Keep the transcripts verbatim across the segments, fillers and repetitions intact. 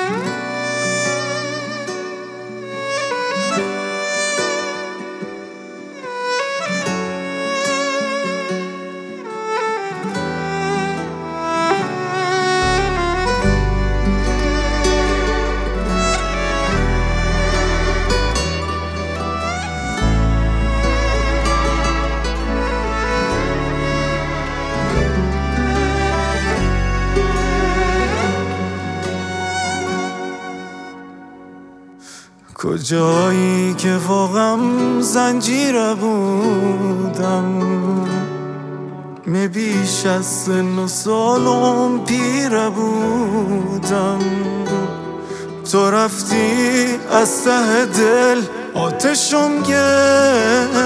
کجایی که فوقم زنجیره بودم، می بیش از سن و سالم پیره بودم. تو رفتی از ته دل آتشم گرفت،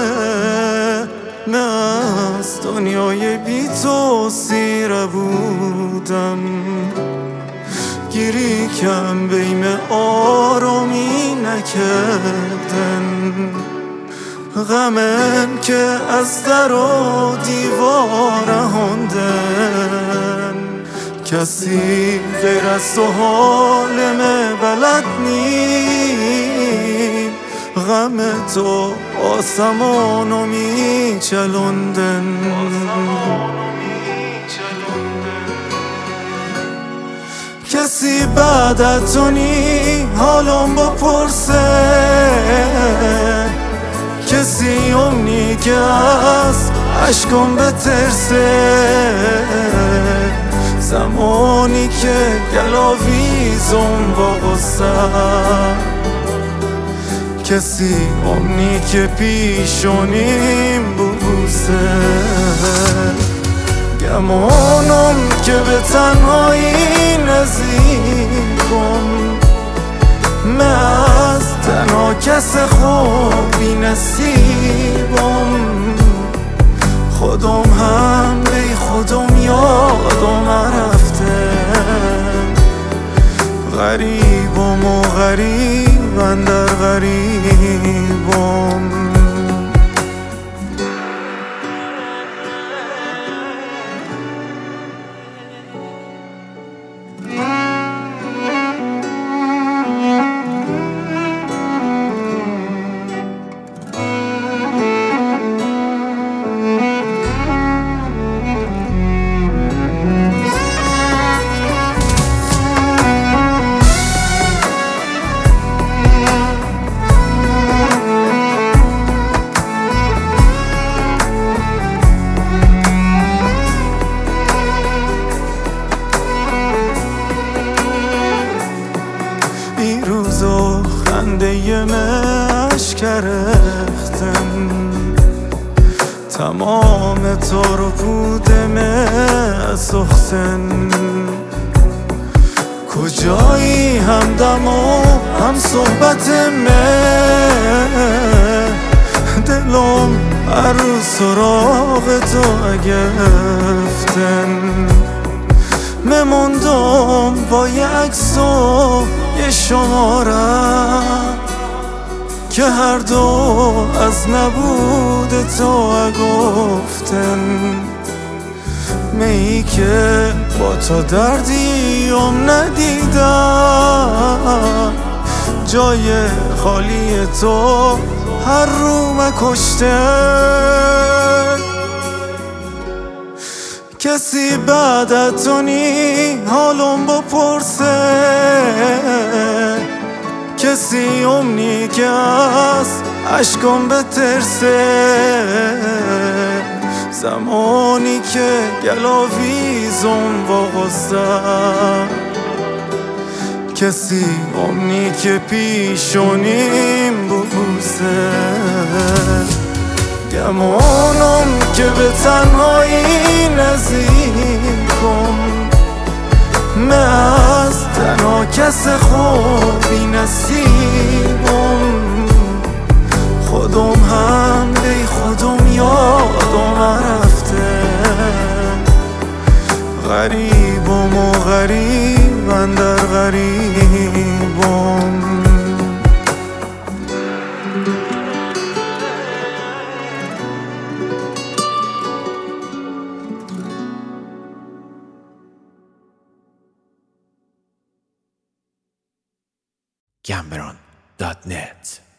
از دنیای بی تو سیره بودم. گیری کم بیم آرامی نکردن، غمم که از در و دیوار رهاندن. کسی غیر از تو حالم بلد نی، غم تو آسمانو می چلوندن. کسی بعد از تو نی حالم بپرسه، کسی امنی که از عشقم بترسه. زمانی که گلاویزم با غصه، کسی امنی که پیشونیم ببوسه. گمانم که به تنهایی نزدیکم، من از تنها کس خوبی نصیبم. خودم هم بی خودم یادم رفته، غریبم و غریب اندر غریبم. خنده مشک رختن، تمام تو رو بودم سختن. کجایی همدم و هم صحبت من، دلم هر روز سراغ تو گرفتن. مموندم با یه عکس و یه شماره که هر دو از نبود تو گفتن. می که با تو دردیم ندیدم، جای خالی تو هر رو مکشتن. کسی بعد از تو نی حالم بپرسه، کسی امنی که از عشقم بترسه. زمانی که گلاویزم با غصه، کسی امنی که پیشونیم ببوسه. گمانم که به تنهایی نزدیکم، من از تنها کس خوبی نصیبم. خودم هم بی خودم یادم رفته، غریبم و غریب اندر غریبم. گمبران دات نت